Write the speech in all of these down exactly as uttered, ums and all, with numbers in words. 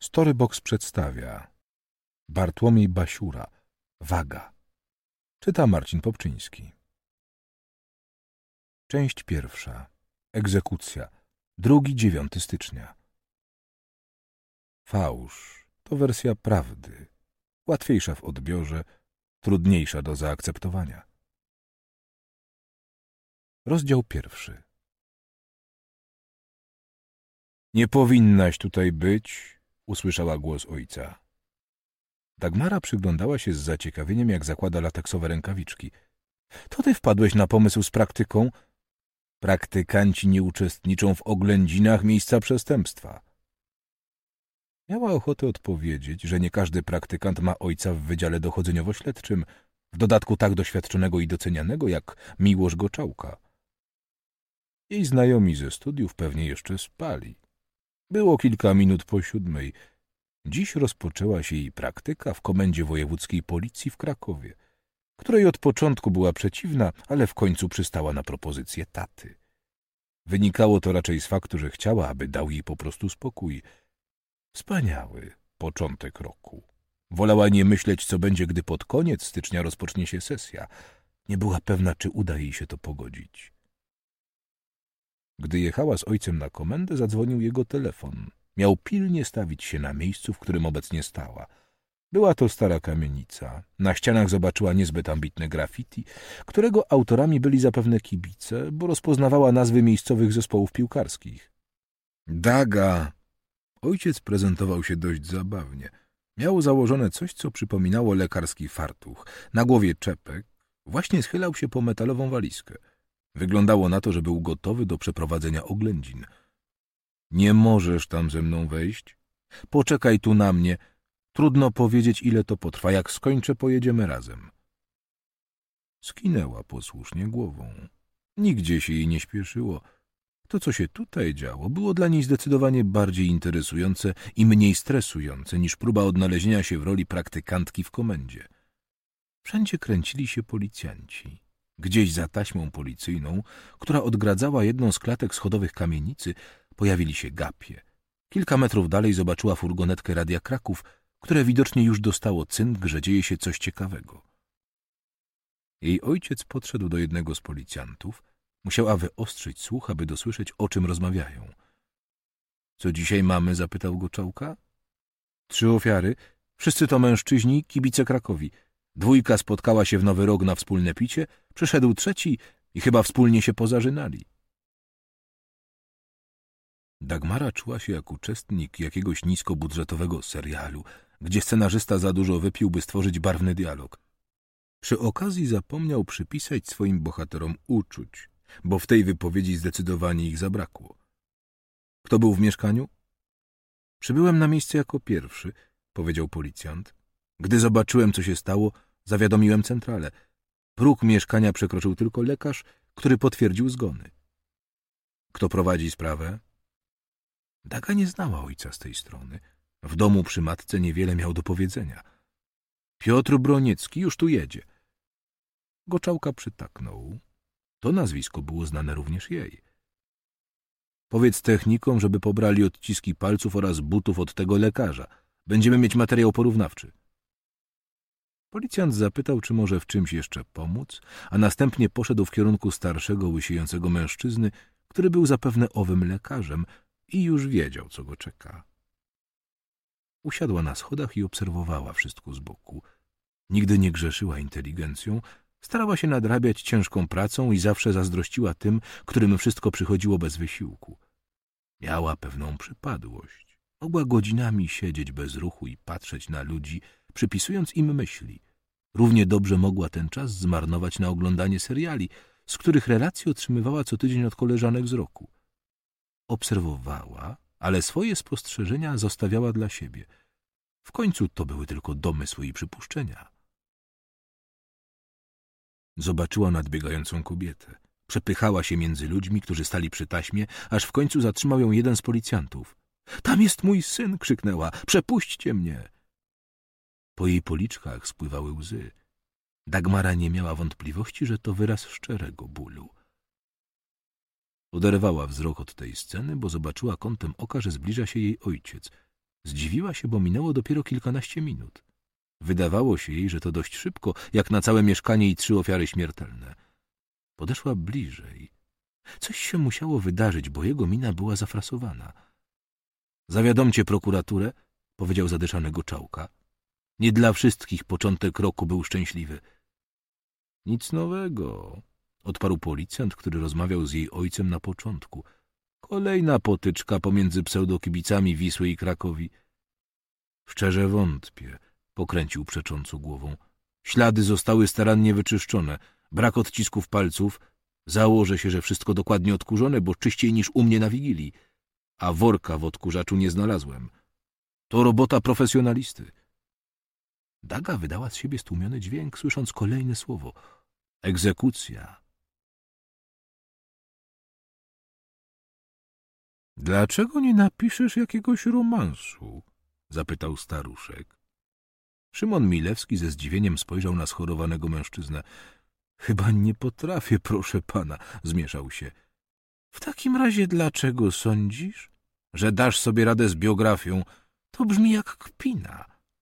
Storybox przedstawia Bartłomiej Basiura, Waga. Czyta Marcin Popczyński. Część pierwsza. Egzekucja. Drugi dziewiąty stycznia. Fałsz to wersja prawdy. Łatwiejsza w odbiorze, trudniejsza do zaakceptowania. Rozdział pierwszy. Nie powinnaś tutaj być, usłyszała głos ojca. Dagmara przyglądała się z zaciekawieniem, jak zakłada lateksowe rękawiczki. To ty wpadłeś na pomysł z praktyką? Praktykanci nie uczestniczą w oględzinach miejsca przestępstwa. Miała ochotę odpowiedzieć, że nie każdy praktykant ma ojca w Wydziale Dochodzeniowo-Śledczym, w dodatku tak doświadczonego i docenianego jak Miłosz Goczałka. Jej znajomi ze studiów pewnie jeszcze spali. Było kilka minut po siódmej. Dziś rozpoczęła się jej praktyka w Komendzie Wojewódzkiej Policji w Krakowie, której od początku była przeciwna, ale w końcu przystała na propozycję taty. Wynikało to raczej z faktu, że chciała, aby dał jej po prostu spokój. Wspaniały początek roku. Wolała nie myśleć, co będzie, gdy pod koniec stycznia rozpocznie się sesja. Nie była pewna, czy uda jej się to pogodzić. Gdy jechała z ojcem na komendę, zadzwonił jego telefon. Miał pilnie stawić się na miejscu, w którym obecnie stała. Była to stara kamienica. Na ścianach zobaczyła niezbyt ambitne graffiti, którego autorami byli zapewne kibice, bo rozpoznawała nazwy miejscowych zespołów piłkarskich. Daga! Ojciec prezentował się dość zabawnie. Miał założone coś, co przypominało lekarski fartuch. Na głowie czepek. Właśnie schylał się po metalową walizkę. Wyglądało na to, że był gotowy do przeprowadzenia oględzin. Nie możesz tam ze mną wejść? Poczekaj tu na mnie. Trudno powiedzieć, ile to potrwa. Jak skończę, pojedziemy razem. Skinęła posłusznie głową. Nigdzie się jej nie śpieszyło. To, co się tutaj działo, było dla niej zdecydowanie bardziej interesujące i mniej stresujące niż próba odnalezienia się w roli praktykantki w komendzie. Wszędzie kręcili się policjanci. Gdzieś za taśmą policyjną, która odgradzała jedną z klatek schodowych kamienicy, pojawili się gapie. Kilka metrów dalej zobaczyła furgonetkę Radia Kraków, które widocznie już dostało cynk, że dzieje się coś ciekawego. Jej ojciec podszedł do jednego z policjantów. Musiała wyostrzyć słuch, aby dosłyszeć, o czym rozmawiają. — Co dzisiaj mamy? — zapytał Goczałka. — Trzy ofiary. Wszyscy to mężczyźni, kibice Krakowi. Dwójka spotkała się w Nowy Rok na wspólne picie, przyszedł trzeci i chyba wspólnie się pozażynali. Dagmara czuła się jak uczestnik jakiegoś niskobudżetowego serialu, gdzie scenarzysta za dużo wypił, by stworzyć barwny dialog. Przy okazji zapomniał przypisać swoim bohaterom uczuć, bo w tej wypowiedzi zdecydowanie ich zabrakło. Kto był w mieszkaniu? Przybyłem na miejsce jako pierwszy, powiedział policjant. Gdy zobaczyłem, co się stało, zawiadomiłem centralę. Próg mieszkania przekroczył tylko lekarz, który potwierdził zgony. Kto prowadzi sprawę? Daga nie znała ojca z tej strony. W domu przy matce niewiele miał do powiedzenia. Piotr Broniecki już tu jedzie. Goczałka przytaknął. To nazwisko było znane również jej. Powiedz technikom, żeby pobrali odciski palców oraz butów od tego lekarza. Będziemy mieć materiał porównawczy. Policjant zapytał, czy może w czymś jeszcze pomóc, a następnie poszedł w kierunku starszego, łysiejącego mężczyzny, który był zapewne owym lekarzem i już wiedział, co go czeka. Usiadła na schodach i obserwowała wszystko z boku. Nigdy nie grzeszyła inteligencją, starała się nadrabiać ciężką pracą i zawsze zazdrościła tym, którym wszystko przychodziło bez wysiłku. Miała pewną przypadłość. Mogła godzinami siedzieć bez ruchu i patrzeć na ludzi, przypisując im myśli. Równie dobrze mogła ten czas zmarnować na oglądanie seriali, z których relacje otrzymywała co tydzień od koleżanek z roku. Obserwowała, ale swoje spostrzeżenia zostawiała dla siebie. W końcu to były tylko domysły i przypuszczenia. Zobaczyła nadbiegającą kobietę. Przepychała się między ludźmi, którzy stali przy taśmie, aż w końcu zatrzymał ją jeden z policjantów. — Tam jest mój syn! — krzyknęła. — Przepuśćcie mnie! Po jej policzkach spływały łzy. Dagmara nie miała wątpliwości, że to wyraz szczerego bólu. Oderwała wzrok od tej sceny, bo zobaczyła kątem oka, że zbliża się jej ojciec. Zdziwiła się, bo minęło dopiero kilkanaście minut. Wydawało się jej, że to dość szybko, jak na całe mieszkanie i trzy ofiary śmiertelne. Podeszła bliżej. Coś się musiało wydarzyć, bo jego mina była zafrasowana. Zawiadomcie prokuraturę, powiedział zadyszany Goczałka. Nie dla wszystkich początek roku był szczęśliwy. Nic nowego, odparł policjant, który rozmawiał z jej ojcem na początku. Kolejna potyczka pomiędzy pseudokibicami Wisły i Krakowi. Szczerze wątpię, pokręcił przecząco głową. Ślady zostały starannie wyczyszczone. Brak odcisków palców. Założę się, że wszystko dokładnie odkurzone, bo czyściej niż u mnie na Wigilii. A worka w odkurzaczu nie znalazłem. To robota profesjonalisty. Daga wydała z siebie stłumiony dźwięk, słysząc kolejne słowo. Egzekucja. Dlaczego nie napiszesz jakiegoś romansu? Zapytał staruszek. Szymon Milewski ze zdziwieniem spojrzał na schorowanego mężczyznę. Chyba nie potrafię, proszę pana, zmieszał się. W takim razie dlaczego sądzisz, że dasz sobie radę z biografią? To brzmi jak kpina.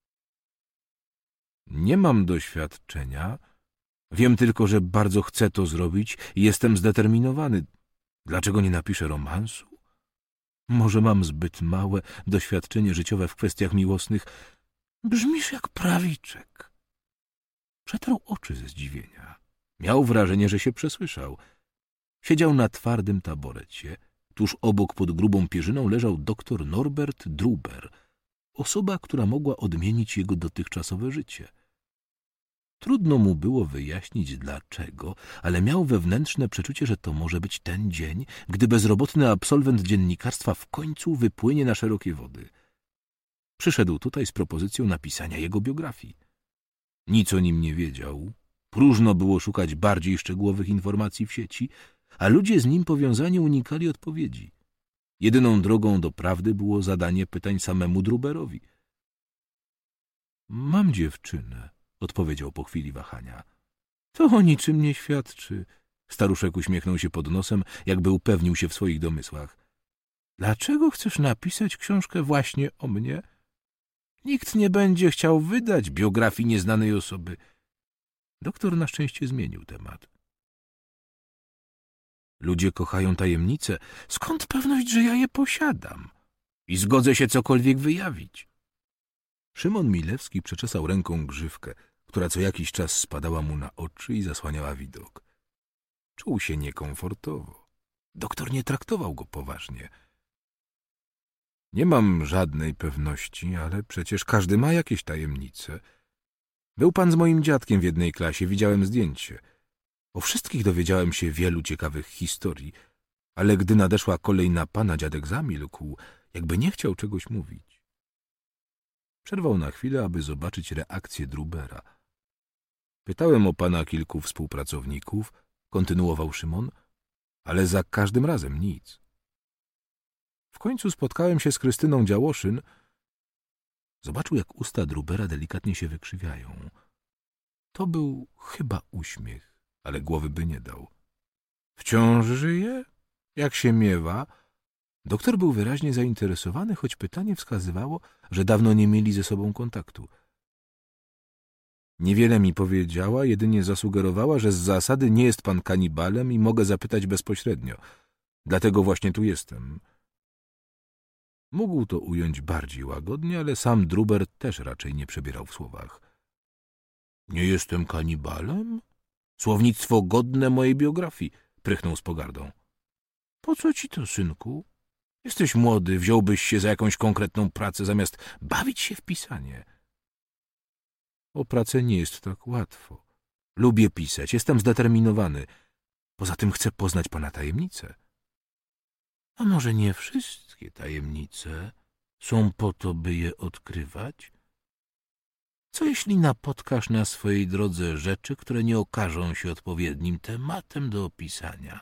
Nie mam doświadczenia. Wiem tylko, że bardzo chcę to zrobić i jestem zdeterminowany. Dlaczego nie napiszę romansu? Może mam zbyt małe doświadczenie życiowe w kwestiach miłosnych. Brzmisz jak prawiczek. Przetarł oczy ze zdziwienia. Miał wrażenie, że się przesłyszał. Siedział na twardym taborecie. Tuż obok pod grubą pierzyną leżał doktor Norbert Druber, osoba, która mogła odmienić jego dotychczasowe życie. Trudno mu było wyjaśnić dlaczego, ale miał wewnętrzne przeczucie, że to może być ten dzień, gdy bezrobotny absolwent dziennikarstwa w końcu wypłynie na szerokie wody. Przyszedł tutaj z propozycją napisania jego biografii. Nic o nim nie wiedział. Próżno było szukać bardziej szczegółowych informacji w sieci, a ludzie z nim powiązani unikali odpowiedzi. Jedyną drogą do prawdy było zadanie pytań samemu Druberowi. Mam dziewczynę, odpowiedział po chwili wahania. To o niczym nie świadczy. Staruszek uśmiechnął się pod nosem, jakby upewnił się w swoich domysłach. Dlaczego chcesz napisać książkę właśnie o mnie? Nikt nie będzie chciał wydać biografii nieznanej osoby. Doktor na szczęście zmienił temat. Ludzie kochają tajemnice. Skąd pewność, że ja je posiadam? I zgodzę się cokolwiek wyjawić. Szymon Milewski przeczesał ręką grzywkę, która co jakiś czas spadała mu na oczy i zasłaniała widok. Czuł się niekomfortowo. Doktor nie traktował go poważnie. Nie mam żadnej pewności, ale przecież każdy ma jakieś tajemnice. Był pan z moim dziadkiem w jednej klasie, widziałem zdjęcie. O wszystkich dowiedziałem się wielu ciekawych historii, ale gdy nadeszła kolej na pana, dziadek zamilkł, jakby nie chciał czegoś mówić. Przerwał na chwilę, aby zobaczyć reakcję Drubera. Pytałem o pana kilku współpracowników, kontynuował Szymon, ale za każdym razem nic. W końcu spotkałem się z Krystyną Działoszyn. Zobaczył, jak usta Drubera delikatnie się wykrzywiają. To był chyba uśmiech, ale głowy by nie dał. Wciąż żyje? Jak się miewa? Doktor był wyraźnie zainteresowany, choć pytanie wskazywało, że dawno nie mieli ze sobą kontaktu. Niewiele mi powiedziała, jedynie zasugerowała, że z zasady nie jest pan kanibalem i mogę zapytać bezpośrednio. Dlatego właśnie tu jestem. Mógł to ująć bardziej łagodnie, ale sam Druber też raczej nie przebierał w słowach. Nie jestem kanibalem? Słownictwo godne mojej biografii, prychnął z pogardą. Po co ci to, synku? Jesteś młody, wziąłbyś się za jakąś konkretną pracę, zamiast bawić się w pisanie. O pracę nie jest tak łatwo. Lubię pisać, jestem zdeterminowany. Poza tym chcę poznać pana tajemnice. A może nie wszystkie tajemnice są po to, by je odkrywać? Co jeśli napotkasz na swojej drodze rzeczy, które nie okażą się odpowiednim tematem do opisania?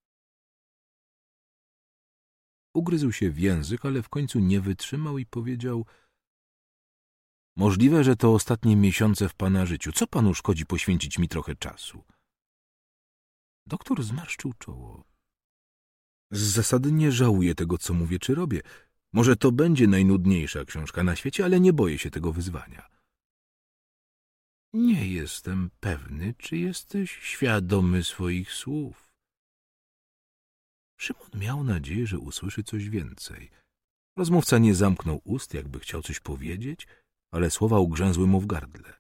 Ugryzł się w język, ale w końcu nie wytrzymał i powiedział: możliwe, że to ostatnie miesiące w pana życiu. Co panu szkodzi poświęcić mi trochę czasu? Doktor zmarszczył czoło. Z zasady nie żałuję tego, co mówię czy robię. Może to będzie najnudniejsza książka na świecie, ale nie boję się tego wyzwania. Nie jestem pewny, czy jesteś świadomy swoich słów. Szymon miał nadzieję, że usłyszy coś więcej. Rozmówca nie zamknął ust, jakby chciał coś powiedzieć, ale słowa ugrzęzły mu w gardle.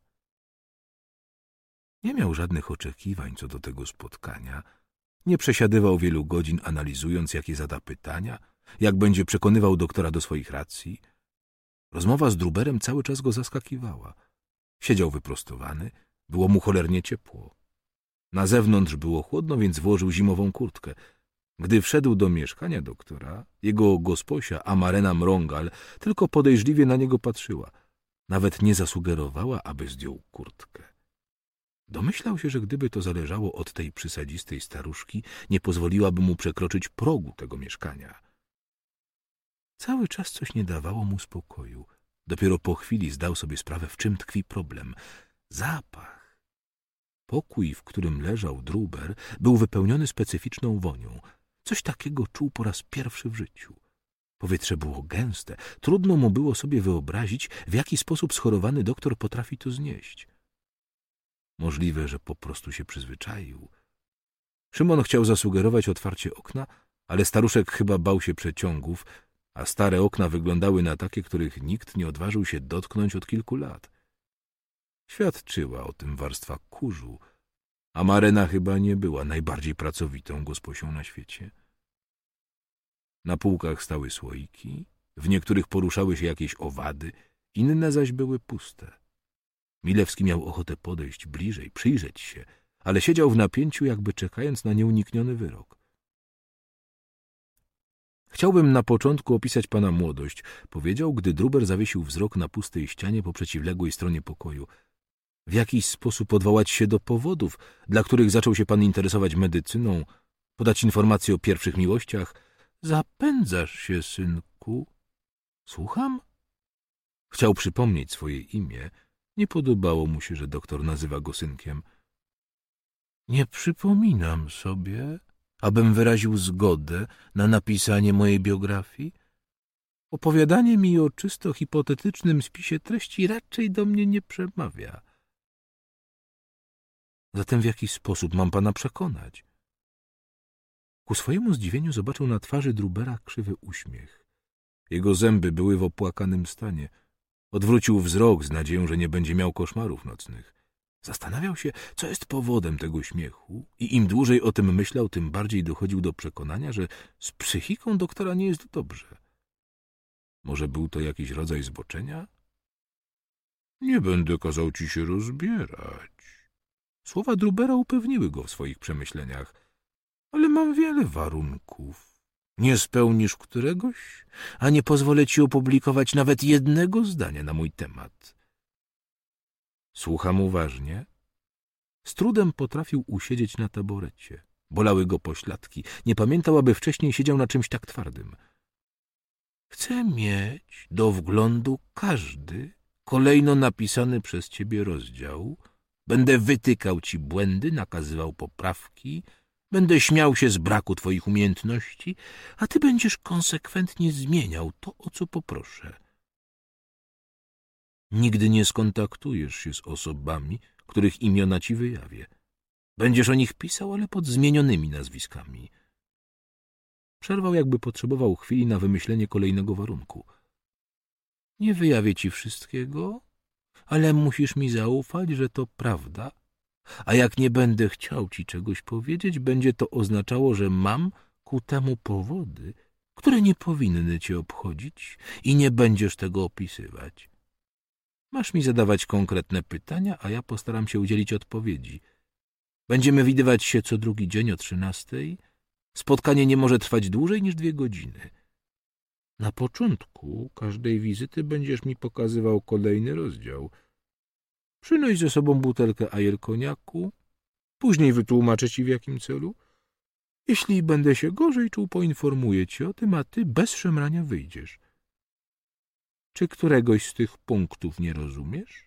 Nie miał żadnych oczekiwań co do tego spotkania. Nie przesiadywał wielu godzin, analizując, jakie zada pytania, jak będzie przekonywał doktora do swoich racji. Rozmowa z Druberem cały czas go zaskakiwała. Siedział wyprostowany, było mu cholernie ciepło. Na zewnątrz było chłodno, więc włożył zimową kurtkę. Gdy wszedł do mieszkania doktora, jego gosposia Amarena Mrągal tylko podejrzliwie na niego patrzyła. Nawet nie zasugerowała, aby zdjął kurtkę. Domyślał się, że gdyby to zależało od tej przysadzistej staruszki, nie pozwoliłaby mu przekroczyć progu tego mieszkania. Cały czas coś nie dawało mu spokoju. Dopiero po chwili zdał sobie sprawę, w czym tkwi problem. Zapach. Pokój, w którym leżał Druber, był wypełniony specyficzną wonią. Coś takiego czuł po raz pierwszy w życiu. Powietrze było gęste. Trudno mu było sobie wyobrazić, w jaki sposób schorowany doktor potrafi to znieść. Możliwe, że po prostu się przyzwyczaił. Szymon chciał zasugerować otwarcie okna, ale staruszek chyba bał się przeciągów, a stare okna wyglądały na takie, których nikt nie odważył się dotknąć od kilku lat. Świadczyła o tym warstwa kurzu, a Marena chyba nie była najbardziej pracowitą gosposią na świecie. Na półkach stały słoiki, w niektórych poruszały się jakieś owady, inne zaś były puste. Milewski miał ochotę podejść bliżej, przyjrzeć się, ale siedział w napięciu, jakby czekając na nieunikniony wyrok. Chciałbym na początku opisać pana młodość, powiedział, gdy Druber zawiesił wzrok na pustej ścianie po przeciwległej stronie pokoju. W jakiś sposób odwołać się do powodów, dla których zaczął się pan interesować medycyną, podać informacje o pierwszych miłościach. Zapędzasz się, synku. Słucham? Chciał przypomnieć swoje imię. Nie podobało mu się, że doktor nazywa go synkiem. Nie przypominam sobie, abym wyraził zgodę na napisanie mojej biografii. Opowiadanie mi o czysto hipotetycznym spisie treści raczej do mnie nie przemawia. Zatem w jaki sposób mam pana przekonać? Ku swojemu zdziwieniu zobaczył na twarzy Drubera krzywy uśmiech. Jego zęby były w opłakanym stanie. Odwrócił wzrok z nadzieją, że nie będzie miał koszmarów nocnych. Zastanawiał się, co jest powodem tego śmiechu i im dłużej o tym myślał, tym bardziej dochodził do przekonania, że z psychiką doktora nie jest dobrze. Może był to jakiś rodzaj zboczenia? Nie będę kazał ci się rozbierać. Słowa Drubera upewniły go w swoich przemyśleniach. Ale mam wiele warunków. Nie spełnisz któregoś, a nie pozwolę ci opublikować nawet jednego zdania na mój temat. Słucham uważnie. Z trudem potrafił usiedzieć na taborecie. Bolały go pośladki. Nie pamiętał, aby wcześniej siedział na czymś tak twardym. Chcę mieć do wglądu każdy kolejno napisany przez ciebie rozdział. Będę wytykał ci błędy, nakazywał poprawki. Będę śmiał się z braku twoich umiejętności, a ty będziesz konsekwentnie zmieniał to, o co poproszę. Nigdy nie skontaktujesz się z osobami, których imiona ci wyjawię. Będziesz o nich pisał, ale pod zmienionymi nazwiskami. Przerwał, jakby potrzebował chwili na wymyślenie kolejnego warunku. Nie wyjawię ci wszystkiego, ale musisz mi zaufać, że to prawda, a jak nie będę chciał ci czegoś powiedzieć, będzie to oznaczało, że mam ku temu powody, które nie powinny cię obchodzić i nie będziesz tego opisywać. Masz mi zadawać konkretne pytania, a ja postaram się udzielić odpowiedzi. Będziemy widywać się co drugi dzień o trzynastej. Spotkanie nie może trwać dłużej niż dwie godziny. Na początku każdej wizyty będziesz mi pokazywał kolejny rozdział. Przynoś ze sobą butelkę ajer koniaku. Później wytłumaczę ci, w jakim celu. Jeśli będę się gorzej czuł, poinformuję cię o tym, a ty bez szemrania wyjdziesz. Czy któregoś z tych punktów nie rozumiesz?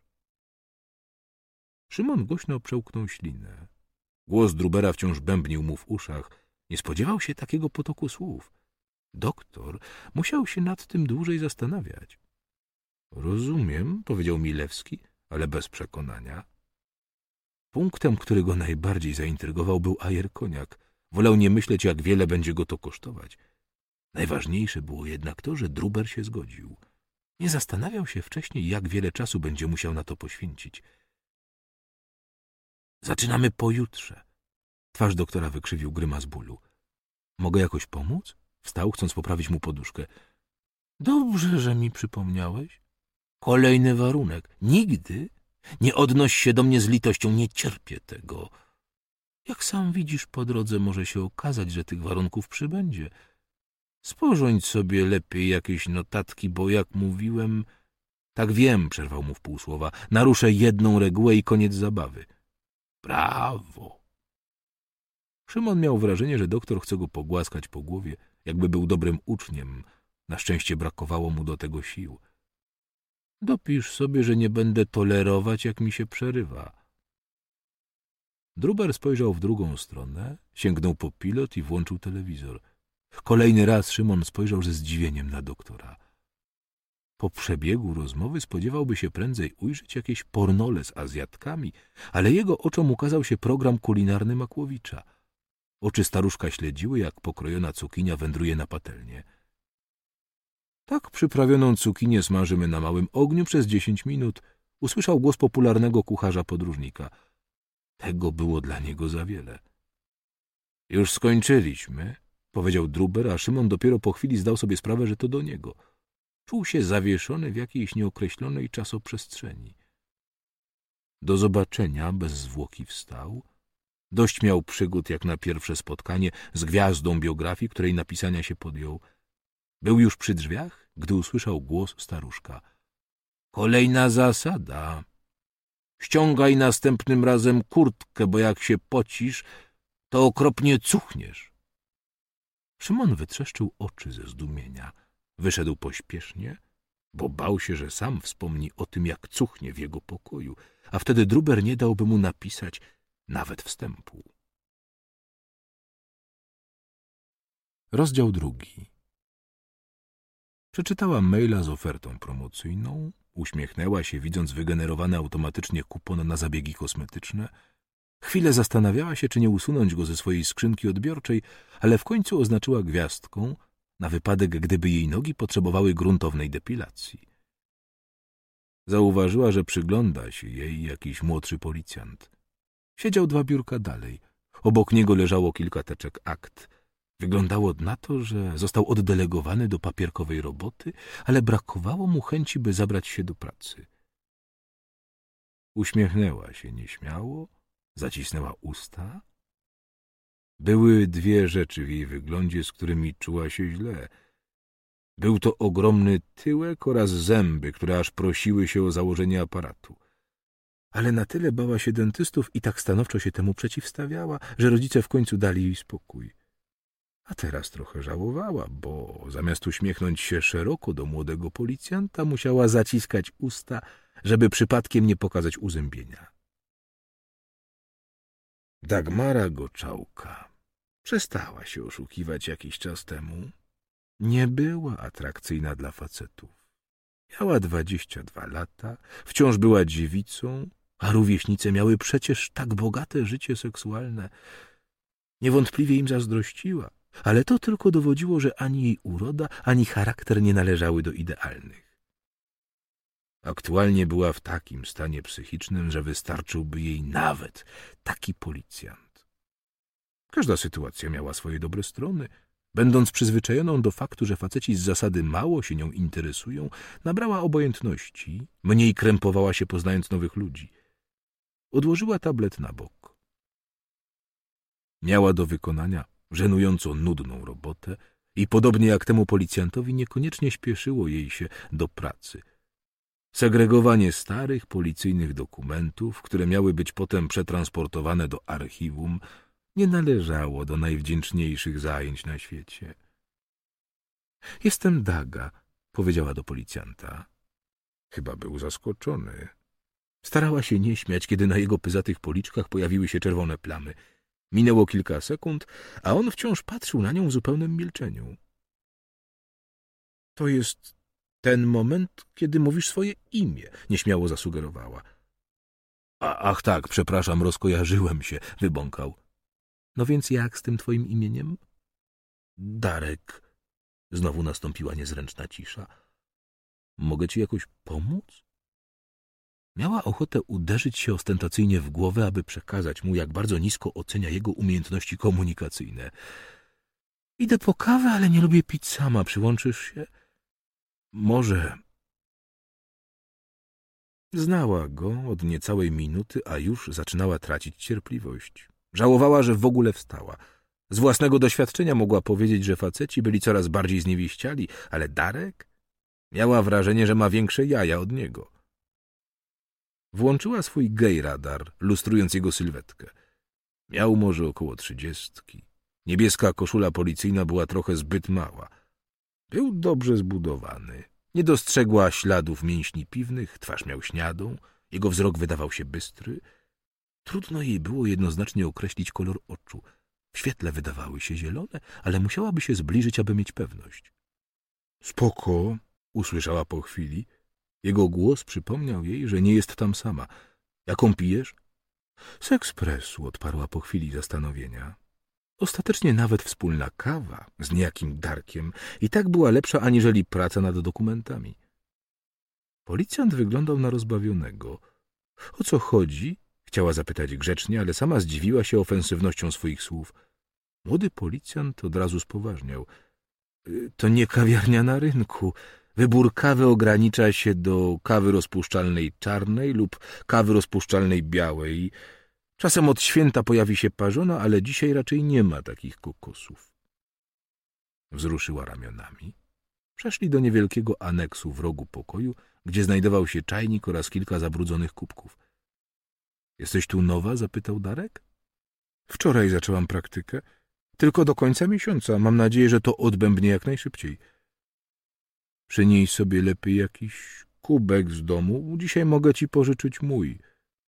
Szymon głośno przełknął ślinę. Głos Drubera wciąż bębnił mu w uszach. Nie spodziewał się takiego potoku słów. Doktor musiał się nad tym dłużej zastanawiać. Rozumiem, powiedział Milewski, ale bez przekonania. Punktem, który go najbardziej zaintrygował, był ajer koniak. Wolał nie myśleć, jak wiele będzie go to kosztować. Najważniejsze było jednak to, że Druber się zgodził. Nie zastanawiał się wcześniej, jak wiele czasu będzie musiał na to poświęcić. Zaczynamy pojutrze. Twarz doktora wykrzywił grymas bólu. Mogę jakoś pomóc? Wstał, chcąc poprawić mu poduszkę. Dobrze, że mi przypomniałeś. Kolejny warunek. Nigdy nie odnoś się do mnie z litością. Nie cierpię tego. Jak sam widzisz, po drodze może się okazać, że tych warunków przybędzie. Sporządź sobie lepiej jakieś notatki, bo jak mówiłem... Tak wiem, przerwał mu w pół słowa. Naruszę jedną regułę i koniec zabawy. Brawo! Szymon miał wrażenie, że doktor chce go pogłaskać po głowie, jakby był dobrym uczniem. Na szczęście brakowało mu do tego sił. Dopisz sobie, że nie będę tolerować, jak mi się przerywa. Druber spojrzał w drugą stronę, sięgnął po pilot i włączył telewizor. Kolejny raz Szymon spojrzał ze zdziwieniem na doktora. Po przebiegu rozmowy spodziewałby się prędzej ujrzeć jakieś pornole z Azjatkami, ale jego oczom ukazał się program kulinarny Makłowicza. Oczy staruszka śledziły, jak pokrojona cukinia wędruje na patelnię. Tak przyprawioną cukinię smażymy na małym ogniu przez dziesięć minut, usłyszał głos popularnego kucharza podróżnika. Tego było dla niego za wiele. Już skończyliśmy, powiedział Druber, a Szymon dopiero po chwili zdał sobie sprawę, że to do niego. Czuł się zawieszony w jakiejś nieokreślonej czasoprzestrzeni. Do zobaczenia bez zwłoki wstał. Dość miał przygód jak na pierwsze spotkanie z gwiazdą biografii, której napisania się podjął. Był już przy drzwiach, gdy usłyszał głos staruszka. Kolejna zasada. Ściągaj następnym razem kurtkę, bo jak się pocisz, to okropnie cuchniesz. Szymon wytrzeszczył oczy ze zdumienia. Wyszedł pośpiesznie, bo bał się, że sam wspomni o tym, jak cuchnie w jego pokoju, a wtedy Druber nie dałby mu napisać nawet wstępu. Rozdział drugi. Przeczytała maila z ofertą promocyjną, uśmiechnęła się, widząc wygenerowany automatycznie kupon na zabiegi kosmetyczne. Chwilę zastanawiała się, czy nie usunąć go ze swojej skrzynki odbiorczej, ale w końcu oznaczyła gwiazdką, na wypadek, gdyby jej nogi potrzebowały gruntownej depilacji. Zauważyła, że przygląda się jej jakiś młodszy policjant. Siedział dwa biurka dalej. Obok niego leżało kilka teczek akt. Wyglądało na to, że został oddelegowany do papierkowej roboty, ale brakowało mu chęci, by zabrać się do pracy. Uśmiechnęła się nieśmiało, zacisnęła usta. Były dwie rzeczy w jej wyglądzie, z którymi czuła się źle. Był to ogromny tyłek oraz zęby, które aż prosiły się o założenie aparatu. Ale na tyle bała się dentystów i tak stanowczo się temu przeciwstawiała, że rodzice w końcu dali jej spokój. A teraz trochę żałowała, bo zamiast uśmiechnąć się szeroko do młodego policjanta, musiała zaciskać usta, żeby przypadkiem nie pokazać uzębienia. Dagmara Goczałka przestała się oszukiwać jakiś czas temu. Nie była atrakcyjna dla facetów. Miała dwadzieścia dwa lata, wciąż była dziewicą, a rówieśnice miały przecież tak bogate życie seksualne. Niewątpliwie im zazdrościła, ale to tylko dowodziło, że ani jej uroda, ani charakter nie należały do idealnych. Aktualnie była w takim stanie psychicznym, że wystarczyłby jej nawet taki policjant. Każda sytuacja miała swoje dobre strony. Będąc przyzwyczajoną do faktu, że faceci z zasady mało się nią interesują, nabrała obojętności, mniej krępowała się, poznając nowych ludzi. Odłożyła tablet na bok. Miała do wykonania żenująco nudną robotę i podobnie jak temu policjantowi niekoniecznie śpieszyło jej się do pracy. Segregowanie starych policyjnych dokumentów, które miały być potem przetransportowane do archiwum, nie należało do najwdzięczniejszych zajęć na świecie. — Jestem Daga — powiedziała do policjanta. Chyba był zaskoczony. Starała się nie śmiać, kiedy na jego pyzatych policzkach pojawiły się czerwone plamy. Minęło kilka sekund, a on wciąż patrzył na nią w zupełnym milczeniu. To jest ten moment, kiedy mówisz swoje imię, nieśmiało zasugerowała. A, ach tak, przepraszam, rozkojarzyłem się, wybąkał. No więc jak z tym twoim imieniem? Darek. Znowu nastąpiła niezręczna cisza. Mogę ci jakoś pomóc? Miała ochotę uderzyć się ostentacyjnie w głowę, aby przekazać mu, jak bardzo nisko ocenia jego umiejętności komunikacyjne. Idę po kawę, ale nie lubię pić sama. Przyłączysz się? Może. Znała go od niecałej minuty, a już zaczynała tracić cierpliwość. Żałowała, że w ogóle wstała. Z własnego doświadczenia mogła powiedzieć, że faceci byli coraz bardziej zniewieściali, ale Darek? Miała wrażenie, że ma większe jaja od niego. Włączyła swój gej radar, lustrując jego sylwetkę. Miał może około trzydziestki. Niebieska koszula policyjna była trochę zbyt mała. Był dobrze zbudowany. Nie dostrzegła śladów mięśni piwnych, twarz miał śniadą, jego wzrok wydawał się bystry. Trudno jej było jednoznacznie określić kolor oczu. W świetle wydawały się zielone, ale musiałaby się zbliżyć, aby mieć pewność. — Spoko — usłyszała po chwili. Jego głos przypomniał jej, że nie jest tam sama. — Jaką pijesz? — Z ekspresu — odparła po chwili zastanowienia. Ostatecznie nawet wspólna kawa z niejakim Darkiem i tak była lepsza aniżeli praca nad dokumentami. Policjant wyglądał na rozbawionego. — O co chodzi? — chciała zapytać grzecznie, ale sama zdziwiła się ofensywnością swoich słów. Młody policjant od razu spoważniał. — To nie kawiarnia na rynku. Wybór kawy ogranicza się do kawy rozpuszczalnej czarnej lub kawy rozpuszczalnej białej. Czasem od święta pojawi się parzona, ale dzisiaj raczej nie ma takich kokosów. Wzruszyła ramionami. Przeszli do niewielkiego aneksu w rogu pokoju, gdzie znajdował się czajnik oraz kilka zabrudzonych kubków. — Jesteś tu nowa? — zapytał Darek. — Wczoraj zaczęłam praktykę. Tylko do końca miesiąca. Mam nadzieję, że to odbębnie jak najszybciej. — Przynieś sobie lepiej jakiś kubek z domu. Dzisiaj mogę ci pożyczyć mój.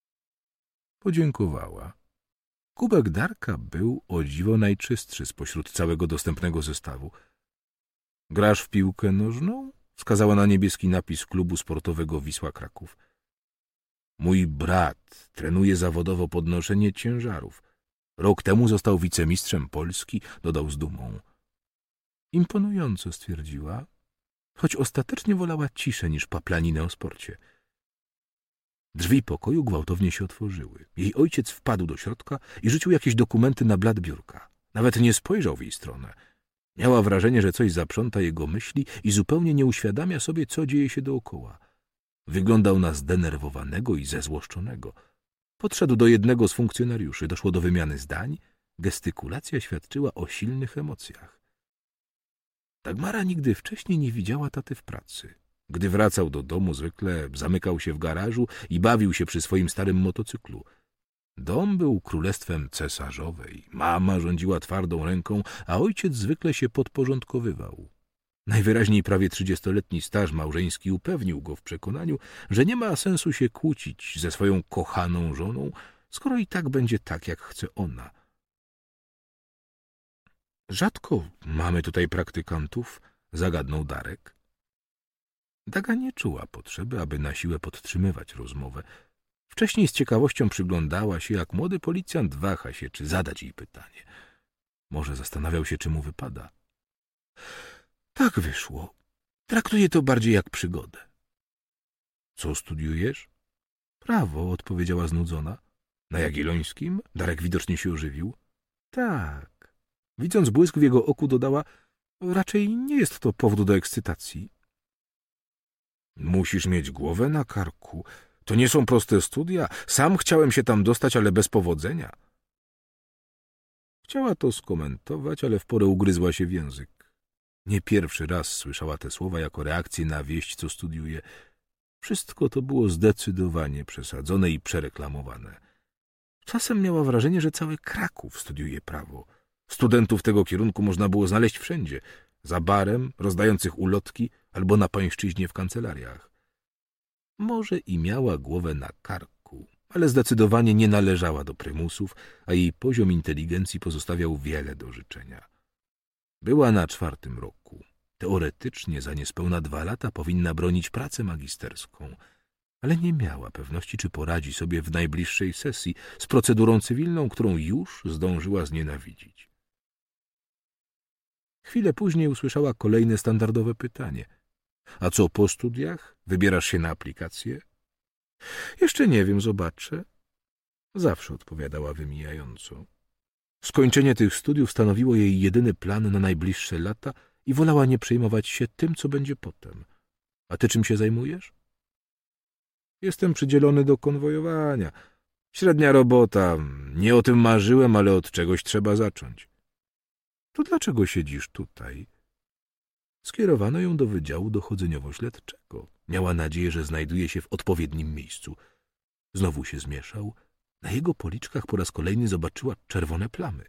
Podziękowała. Kubek Darka był o dziwo najczystszy spośród całego dostępnego zestawu. — Grasz w piłkę nożną? — wskazała na niebieski napis klubu sportowego Wisła Kraków. — Mój brat trenuje zawodowo podnoszenie ciężarów. Rok temu został wicemistrzem Polski, dodał z dumą. Imponująco, stwierdziła, choć ostatecznie wolała ciszę niż paplaninę o sporcie. Drzwi pokoju gwałtownie się otworzyły. Jej ojciec wpadł do środka i rzucił jakieś dokumenty na blat biurka. Nawet nie spojrzał w jej stronę. Miała wrażenie, że coś zaprząta jego myśli i zupełnie nie uświadamia sobie, co dzieje się dookoła. Wyglądał na zdenerwowanego i zezłoszczonego. Podszedł do jednego z funkcjonariuszy, doszło do wymiany zdań. Gestykulacja świadczyła o silnych emocjach. Dagmara nigdy wcześniej nie widziała taty w pracy. Gdy wracał do domu, zwykle zamykał się w garażu i bawił się przy swoim starym motocyklu. Dom był królestwem cesarzowej, mama rządziła twardą ręką, a ojciec zwykle się podporządkowywał. Najwyraźniej prawie trzydziestoletni staż małżeński upewnił go w przekonaniu, że nie ma sensu się kłócić ze swoją kochaną żoną, skoro i tak będzie tak, jak chce ona. Rzadko mamy tutaj praktykantów, zagadnął Darek. Daga nie czuła potrzeby, aby na siłę podtrzymywać rozmowę. Wcześniej z ciekawością przyglądała się, jak młody policjant waha się, czy zadać jej pytanie. Może zastanawiał się, czy mu wypada. Tak wyszło. Traktuję to bardziej jak przygodę. Co studiujesz? Prawo, odpowiedziała znudzona. Na Jagiellońskim? Darek widocznie się ożywił. Tak. Widząc błysk w jego oku, dodała, raczej nie jest to powód do ekscytacji. Musisz mieć głowę na karku. To nie są proste studia. Sam chciałem się tam dostać, ale bez powodzenia. Chciała to skomentować, ale w porę ugryzła się w język. Nie pierwszy raz słyszała te słowa jako reakcję na wieść, co studiuje. Wszystko to było zdecydowanie przesadzone i przereklamowane. Czasem miała wrażenie, że cały Kraków studiuje prawo. Studentów tego kierunku można było znaleźć wszędzie. Za barem, rozdających ulotki albo na pańszczyźnie w kancelariach. Może i miała głowę na karku, ale zdecydowanie nie należała do prymusów, a jej poziom inteligencji pozostawiał wiele do życzenia. Była na czwartym roku. Teoretycznie za niespełna dwa lata powinna bronić pracę magisterską, ale nie miała pewności, czy poradzi sobie w najbliższej sesji z procedurą cywilną, którą już zdążyła znienawidzić. Chwilę później usłyszała kolejne standardowe pytanie. A co po studiach? Wybierasz się na aplikację? Jeszcze nie wiem, zobaczę. Zawsze odpowiadała wymijająco. Skończenie tych studiów stanowiło jej jedyny plan na najbliższe lata i wolała nie przejmować się tym, co będzie potem. A ty czym się zajmujesz? Jestem przydzielony do konwojowania. Średnia robota. Nie o tym marzyłem, ale od czegoś trzeba zacząć. To dlaczego siedzisz tutaj? Skierowano ją do Wydziału Dochodzeniowo-Śledczego. Miała nadzieję, że znajduje się w odpowiednim miejscu. Znowu się zmieszał. Na jego policzkach po raz kolejny zobaczyła czerwone plamy.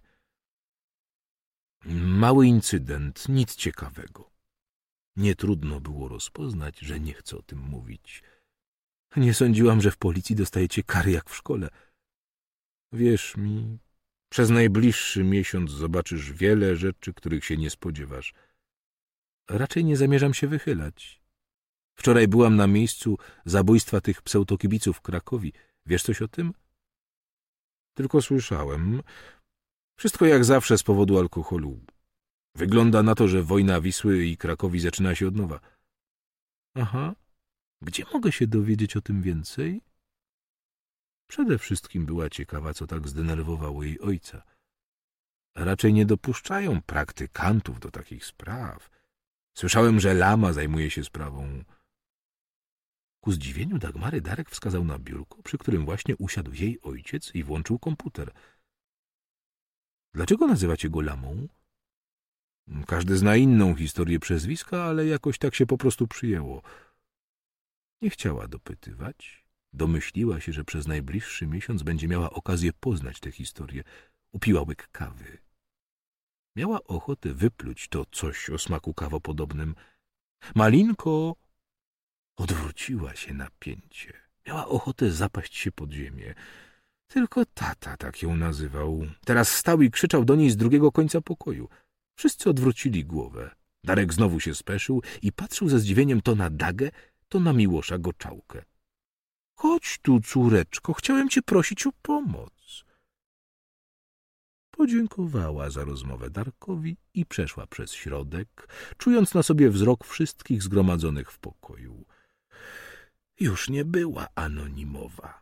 Mały incydent, nic ciekawego. Nie trudno było rozpoznać, że nie chce o tym mówić. Nie sądziłam, że w policji dostajecie kary jak w szkole. Wierz mi, przez najbliższy miesiąc zobaczysz wiele rzeczy, których się nie spodziewasz. Raczej nie zamierzam się wychylać. Wczoraj byłam na miejscu zabójstwa tych pseudokibiców w Krakowie. Wiesz coś o tym? Tylko słyszałem. Wszystko jak zawsze z powodu alkoholu. Wygląda na to, że wojna Wisły i Krakowi zaczyna się od nowa. Aha. Gdzie mogę się dowiedzieć o tym więcej? Przede wszystkim była ciekawa, co tak zdenerwowało jej ojca. Raczej nie dopuszczają praktykantów do takich spraw. Słyszałem, że Lama zajmuje się sprawą. Ku zdziwieniu Dagmary Darek wskazał na biurko, przy którym właśnie usiadł jej ojciec i włączył komputer. Dlaczego nazywacie go Lamą? Każdy zna inną historię przezwiska, ale jakoś tak się po prostu przyjęło. Nie chciała dopytywać. Domyśliła się, że przez najbliższy miesiąc będzie miała okazję poznać tę historię. Upiła łyk kawy. Miała ochotę wypluć to coś o smaku kawopodobnym. Malinko! Odwróciła się napięcie. Miała ochotę zapaść się pod ziemię. Tylko tata tak ją nazywał. Teraz stał i krzyczał do niej z drugiego końca pokoju. Wszyscy odwrócili głowę. Darek znowu się speszył i patrzył ze zdziwieniem to na Dagę, to na Miłosza Goczałkę. — Chodź tu, córeczko, chciałem cię prosić o pomoc. Podziękowała za rozmowę Darkowi i przeszła przez środek, czując na sobie wzrok wszystkich zgromadzonych w pokoju. Już nie była anonimowa.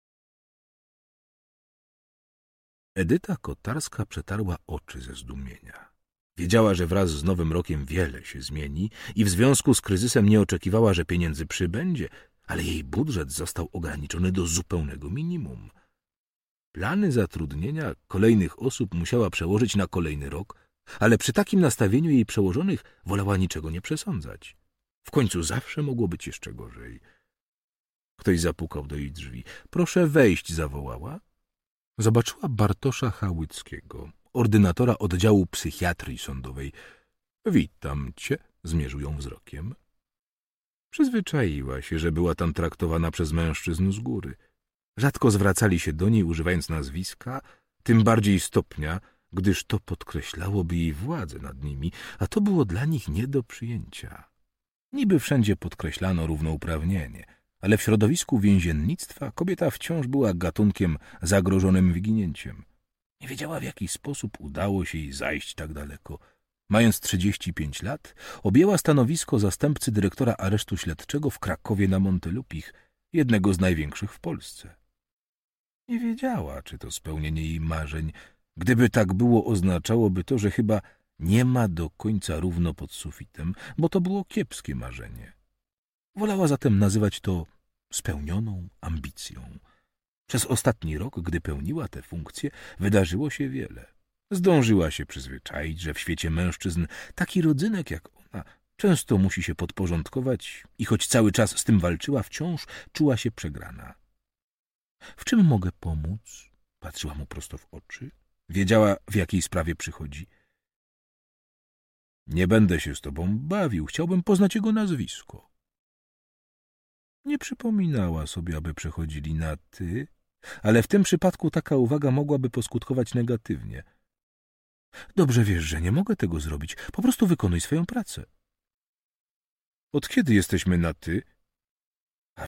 Edyta Kotarska przetarła oczy ze zdumienia. Wiedziała, że wraz z nowym rokiem wiele się zmieni i w związku z kryzysem nie oczekiwała, że pieniędzy przybędzie, ale jej budżet został ograniczony do zupełnego minimum. Plany zatrudnienia kolejnych osób musiała przełożyć na kolejny rok, ale przy takim nastawieniu jej przełożonych wolała niczego nie przesądzać. W końcu zawsze mogło być jeszcze gorzej. Ktoś zapukał do jej drzwi. — Proszę wejść — zawołała. Zobaczyła Bartosza Chałyckiego, ordynatora oddziału psychiatrii sądowej. — Witam cię — zmierzył ją wzrokiem. Przyzwyczaiła się, że była tam traktowana przez mężczyzn z góry. Rzadko zwracali się do niej, używając nazwiska, tym bardziej stopnia, gdyż to podkreślałoby jej władzę nad nimi, a to było dla nich nie do przyjęcia. Niby wszędzie podkreślano równouprawnienie, ale w środowisku więziennictwa kobieta wciąż była gatunkiem zagrożonym wyginięciem. Nie wiedziała, w jaki sposób udało się jej zajść tak daleko. Mając trzydzieści pięć lat, objęła stanowisko zastępcy dyrektora aresztu śledczego w Krakowie na Montelupich, jednego z największych w Polsce. Nie wiedziała, czy to spełnienie jej marzeń. Gdyby tak było, oznaczałoby to, że chyba nie ma do końca równo pod sufitem, bo to było kiepskie marzenie. Wolała zatem nazywać to spełnioną ambicją. Przez ostatni rok, gdy pełniła tę funkcję, wydarzyło się wiele. Zdążyła się przyzwyczaić, że w świecie mężczyzn taki rodzynek jak ona często musi się podporządkować i choć cały czas z tym walczyła, wciąż czuła się przegrana. — W czym mogę pomóc? — patrzyła mu prosto w oczy. Wiedziała, w jakiej sprawie przychodzi. — Nie będę się z tobą bawił. Chciałbym poznać jego nazwisko. Nie przypominała sobie, aby przechodzili na ty, ale w tym przypadku taka uwaga mogłaby poskutkować negatywnie. — Dobrze wiesz, że nie mogę tego zrobić. Po prostu wykonuj swoją pracę. Od kiedy jesteśmy na ty?